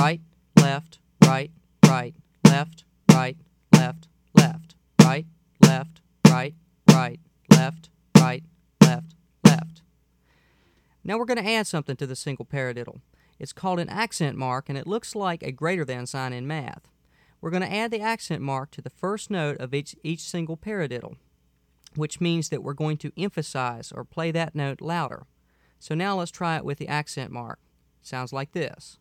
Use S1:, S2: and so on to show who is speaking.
S1: right, left, right, right, left, right, left, left, right, left, right, right, left, right, left, left. Now we're going to add something to the single paradiddle. It's called an accent mark, and it looks like a greater than sign in math. We're going to add the accent mark to the first note of each single paradiddle, which means that we're going to emphasize or play that note louder. So now let's try it with the accent mark. It sounds like this.